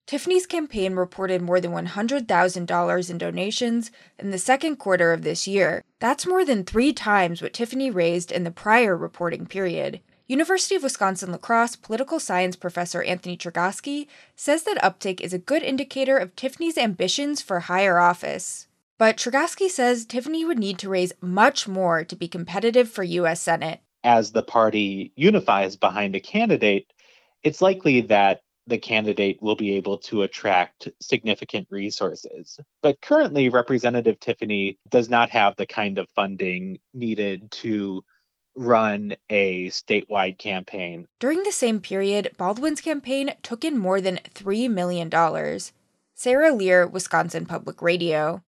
Tiffany's campaign reported more than $100,000 in donations in the second quarter of this year. That's more than 3 times what Tiffany raised in the prior reporting period. University of Wisconsin-La Crosse political science professor Anthony Chergosky says that uptake is a good indicator of Tiffany's ambitions for higher office. But Chergosky says Tiffany would need to raise much more to be competitive for U.S. Senate. As the party unifies behind a candidate, it's likely that the candidate will be able to attract significant resources. But currently, Representative Tiffany does not have the kind of funding needed to run a statewide campaign. During the same period, Baldwin's campaign took in more than $3 million. Sarah Lear, Wisconsin Public Radio.